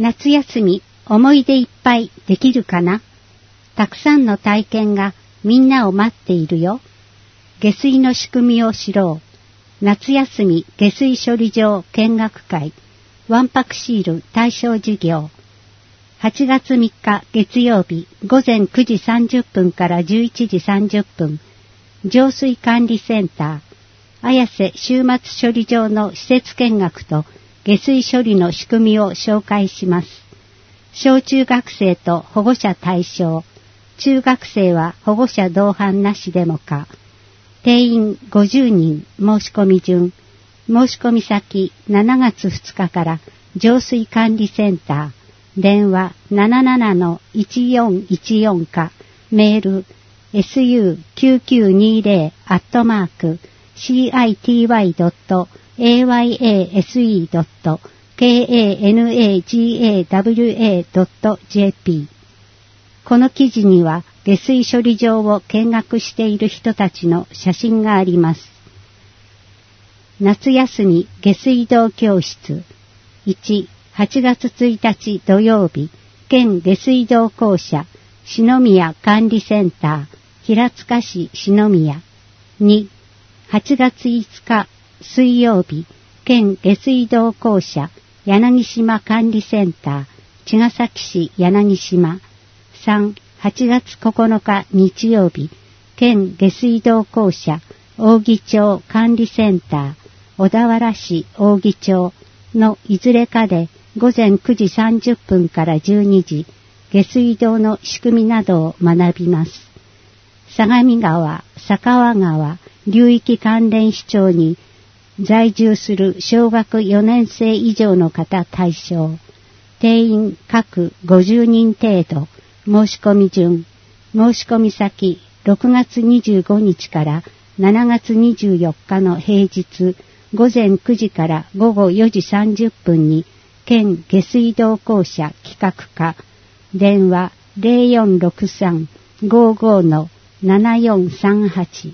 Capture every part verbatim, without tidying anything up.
夏休み思い出いっぱいできるかな？たくさんの体験がみんなを待っているよ。下水の仕組みを知ろう。夏休み下水処理場見学会わんぱくシール対象授業。はちがつみっか月曜日ごぜんくじさんじゅっぷんからじゅういちじさんじゅっぷん。浄水管理センター綾瀬終末処理場の施設見学と下水処理の仕組みを紹介します。小中学生と保護者対象。中学生は保護者同伴なしでもか。定員ごじゅうにん申し込み順。申し込み先しちがつふつかから浄水管理センター。電話 ななななのいちよんいちよん かメール エスユーきゅうきゅうにゼロ アットマーク シーアイティーワイドットエーワイエーエスイードットケーエーエヌエージーエーダブリューエードットジェーピー。この記事には下水処理場を見学している人たちの写真があります。夏休み下水道教室いち、はちがつついたち土曜日県下水道公社篠宮管理センター平塚市篠宮。に、はちがついつか水曜日県下水道公社柳島管理センター茅ヶ崎市柳島。さん、はちがつここのか日曜日県下水道公社扇町管理センター小田原市扇町のいずれかでごぜんくじさんじゅっぷんからじゅうにじ下水道の仕組みなどを学びます。相模川、佐川川流域関連市町に在住する小学よねん生以上の方対象。定員各ごじゅうにん程度。申し込み順。申し込み先ろくがつにじゅうごにちからしちがつにじゅうよっかの平日ごぜんくじからごごよじさんじゅっぷんに県下水道公社企画課。電話 ゼロよんろくさん ごーごー のななよんさんはち。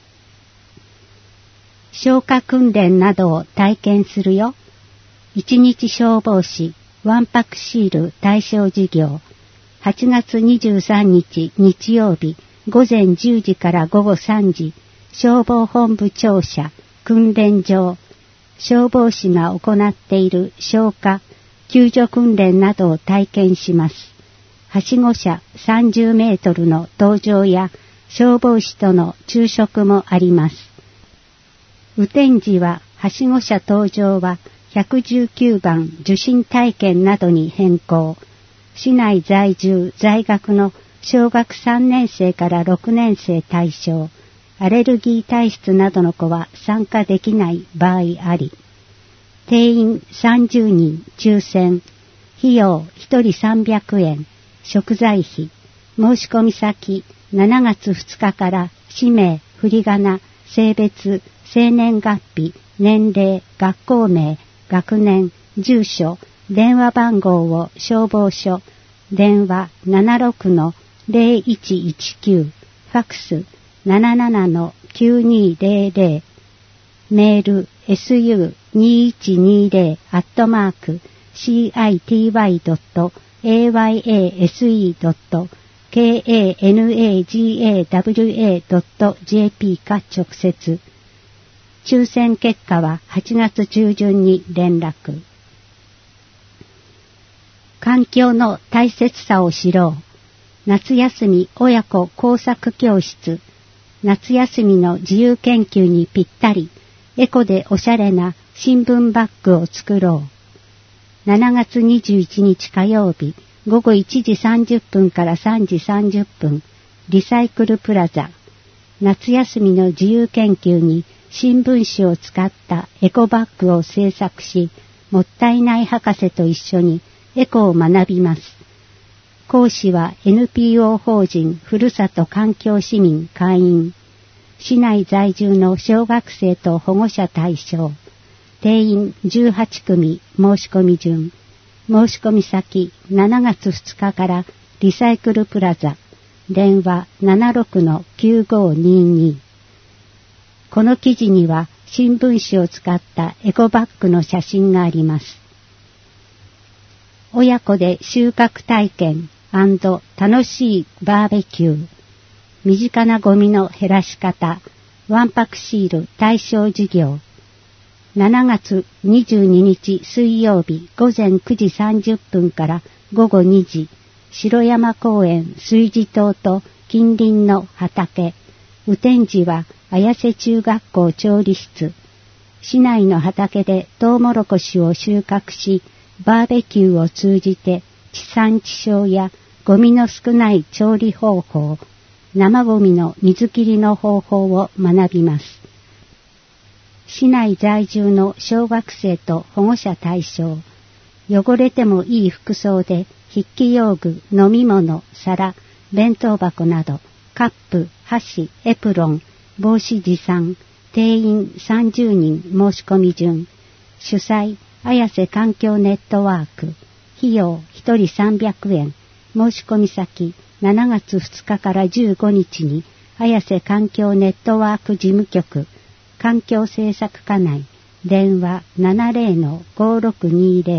消火訓練などを体験するよ。一日消防士わんぱくシール対象事業。はちがつにじゅうさんにち日曜日ごぜんじゅうじからごごさんじ消防本部庁舎訓練場。消防士が行っている消火救助訓練などを体験します。はしご車さんじゅうメートルの搭乗や消防士との昼食もあります。雨天時ははしご車搭乗はひゃくじゅうきゅうばん受診体験などに変更。市内在住在学の小学さんねん生からろくねん生対象。アレルギー体質などの子は参加できない場合あり。定員さんじゅうにん抽選。費用ひとりさんびゃくえん。食材費。申し込み先しちがつふつかから氏名、振り仮名、性別、生年月日、年齢、学校名、学年、住所、電話番号を消防署。電話 ななろくのゼロいちいちきゅう。ファックス ななななのきゅうにゼロゼロ。メール エスユーにいちにゼロ アットマーク シーアイティーワイドットエーワイエーエスイードットケーエーエヌエージーエーダブリューエードットジェーピー か直接。抽選結果ははちがつ中旬に連絡。環境の大切さを知ろう。夏休み親子工作教室。夏休みの自由研究にぴったり、エコでおしゃれな新聞バッグを作ろう。しちがつにじゅういちにち火曜日、ごごいちじさんじゅっぷんからさんじさんじゅっぷん、リサイクルプラザ。夏休みの自由研究に新聞紙を使ったエコバッグを製作し、もったいない博士と一緒にエコを学びます。講師は エヌピーオー 法人ふるさと環境市民会員。市内在住の小学生と保護者対象。定員じゅうはちくみ申し込み順。申し込み先しちがつふつかからリサイクルプラザ。電話 ななろくのきゅうごにに。この記事には新聞紙を使ったエコバッグの写真があります。 親子で収穫体験&楽しいバーベキュー。身近なゴミの減らし方。わんぱくシール対象事業。しちがつにじゅうににち水曜日午前くじさんじゅっぷんからごごにじ、城山公園水寺島と近隣の畑。雨天時は綾瀬中学校調理室。市内の畑でトウモロコシを収穫し、バーベキューを通じて地産地消やゴミの少ない調理方法、生ゴミの水切りの方法を学びます。市内在住の小学生と保護者対象。汚れてもいい服装で筆記用具、飲み物、皿、弁当箱など、カップ、箸、エプロン、帽子持参、定員さんじゅうにん申し込み順。主催、綾瀬環境ネットワーク。費用ひとりさんびゃくえん。申し込み先、しちがつふつかからじゅうごにちに、綾瀬環境ネットワーク事務局、環境政策課内、電話 ななぜろのごろくにぜろ。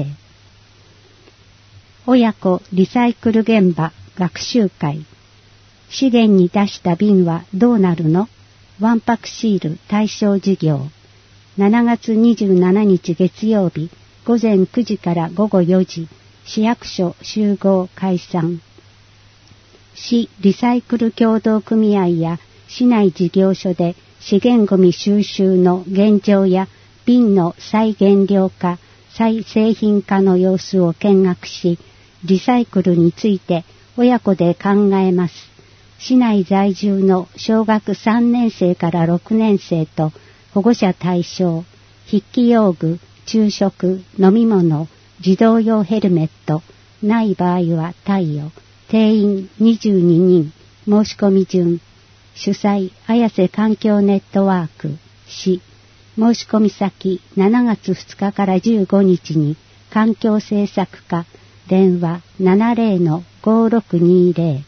親子リサイクル現場学習会。資源に出した瓶はどうなるの？わんぱくシール対象事業。しちがつにじゅうしちにち月曜日午前くじからごごよじ、市役所集合解散。市リサイクル協同組合や市内事業所で資源ごみ収集の現状や瓶の再原料化、再製品化の様子を見学し、リサイクルについて親子で考えます。市内在住の小学さんねんせいからろくねんせいと保護者対象、筆記用具、昼食、飲み物、児童用ヘルメット、ない場合は貸与、定員にじゅうににん、申し込み順。主催、綾瀬環境ネットワーク、市。申し込み先、しちがつふつかからじゅうごにちに、環境政策課、電話 ななぜろのごろくにぜろ。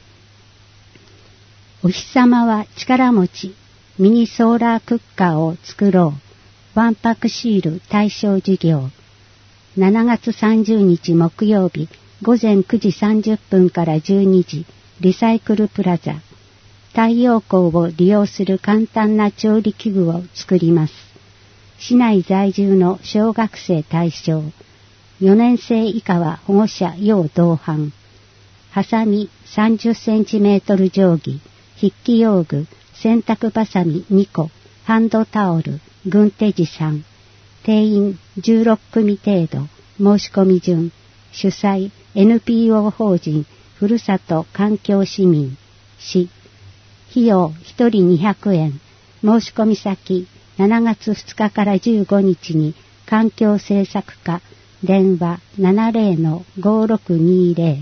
お日様は力持ち、ミニソーラークッカーを作ろう。わんぱくシール対象事業。しちがつさんじゅうにち木曜日、午前くじさんじゅっぷんからじゅうにじ、リサイクルプラザ。太陽光を利用する簡単な調理器具を作ります。市内在住の小学生対象。よねんせい以下は保護者要同伴。ハサミさんじゅっセンチメートル定規、筆記用具、洗濯バサミにこ、ハンドタオル、軍手持参。定員じゅうろっくみ程度、申し込み順。主催 エヌピーオー 法人ふるさと環境市民、市。費用ひとりにひゃくえん。申し込み先、しちがつふつかからじゅうごにちに環境政策課、電話 ななぜろのごろくにぜろ。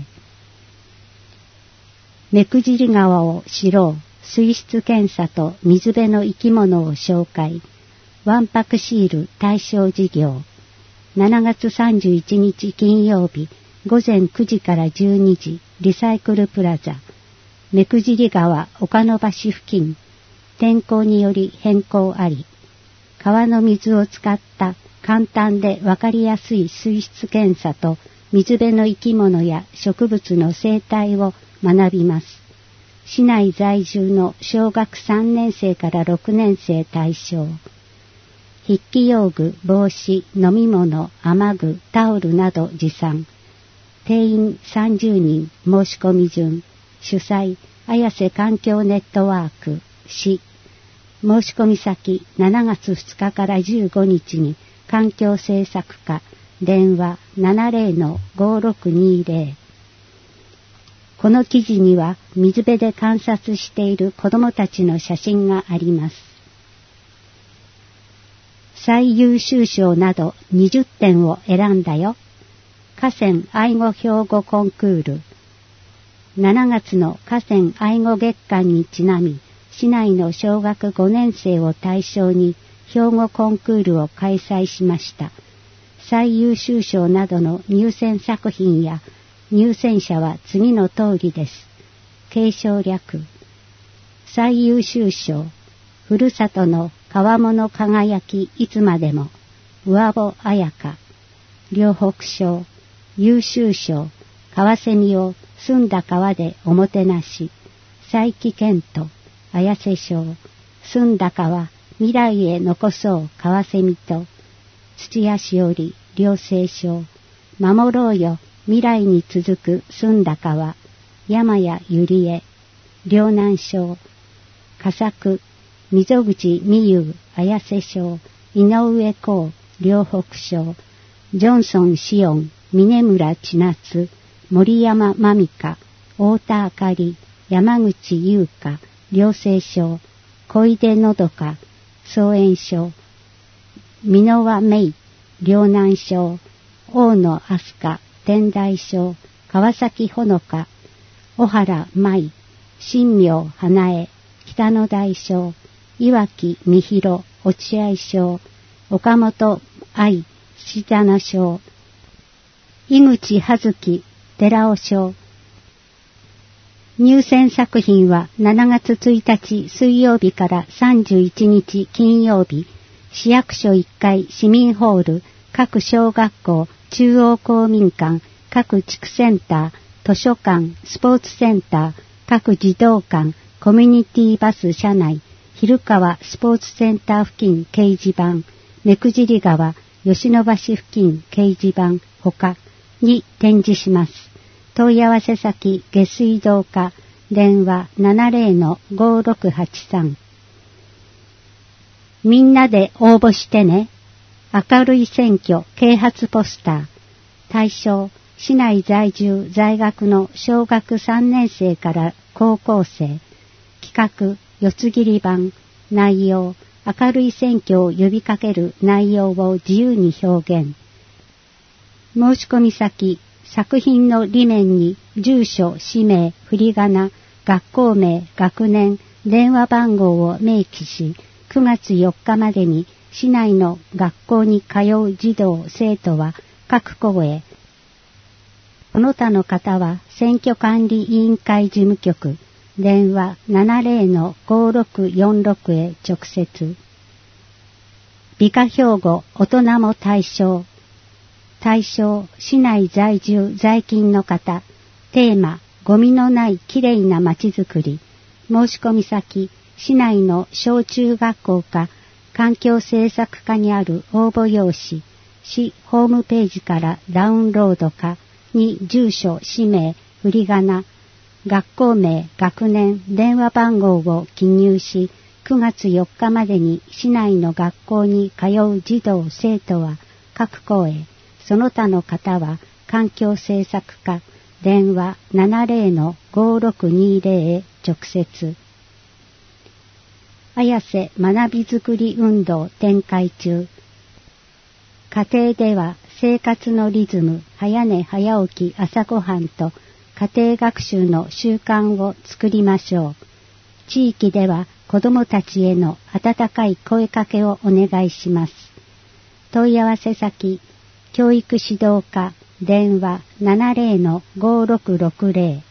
目久尻川を知ろう。水質検査と水辺の生き物を紹介。わんぱくシール対象事業。しちがつさんじゅういちにち金曜日、午前くじからじゅうにじ、リサイクルプラザ。目久尻川岡野橋付近。天候により変更あり。川の水を使った簡単でわかりやすい水質検査と水辺の生き物や植物の生態を学びます。市内在住の小学さんねんせいからろくねんせい対象。筆記用具、帽子、飲み物、雨具、タオルなど持参。定員さんじゅうにん、申し込み順。主催、綾瀬環境ネットワーク、市。申し込み先、しちがつふつかからじゅうごにちに環境政策課、電話 ななぜろのごろくにぜろ。この記事には水辺で観察している子どもたちの写真があります。最優秀賞などにじゅってんを選んだよ。河川愛護標語コンクール。しちがつの河川愛護月間にちなみ、市内の小学ごねんせいを対象に標語コンクールを開催しました。最優秀賞などの入選作品や入選者は次の通りです。継承略。最優秀賞。ふるさとの川面輝きいつまでも。上保彩香。両北賞。 優秀賞、カワセミを澄んだ川でおもてなし、佐伯健人、綾瀬賞、澄んだ川、未来へ残そうカワセミと、土屋しおり、良生賞、守ろうよ未来に続く澄んだ川、山谷ゆりえ、両南賞、佳作、溝口美優、綾瀬賞、井上公、両北賞、ジョンソンシオン、峰村千夏、森山真美香、太田あかり、山口優香、両生賞、小出のどか、総演賞、箕輪芽衣、両南賞、大野飛鳥、天台賞、川崎ほのか、小原舞、新明花江、北の大賞、岩木美弘、落合賞、岡本愛、志田の賞、井口葉月、寺尾賞。入選作品はしちがつついたち水曜日からさんじゅういちにち金曜日、市役所いっかい市民ホール、各小学校、中央公民館、各地区センター、図書館、スポーツセンター、各児童館、コミュニティバス車内、昼川スポーツセンター付近掲示板、目久尻川、吉野橋付近掲示板ほかに展示します。問い合わせ先、下水道課、電話 ななぜろのごろくはちさん。みんなで応募してね。明るい選挙啓発ポスター。対象、市内在住在学の小学さんねん生から高校生。企画、四つ切り版。内容、明るい選挙を呼びかける内容を自由に表現。申し込み先、作品の裏面に住所、氏名、振り仮名、学校名、学年、電話番号を明記し、くがつよっかまでに市内の学校に通う児童・生徒は各校へ。その他の方は選挙管理委員会事務局、電話 ななぜろのごろくよんろく へ直接。美化標語、大人も対象。対象、市内在住在勤の方。テーマ、ゴミのないきれいなまちづくり。申し込み先、市内の小中学校か環境政策課にある応募用紙、市ホームページからダウンロードかに住所、氏名、振り仮名、学校名、学年、電話番号を記入し、くがつよっかまでに市内の学校に通う児童・生徒は各校へ。その他の方は環境政策課、電話 ななぜろのごろくにぜろ へ直接。綾瀬学びづくり運動展開中。家庭では生活のリズム、早寝早起き朝ごはんと家庭学習の習慣を作りましょう。地域では子どもたちへの温かい声かけをお願いします。問い合わせ先、教育指導課、電話 ななぜろのごろくろくぜろ。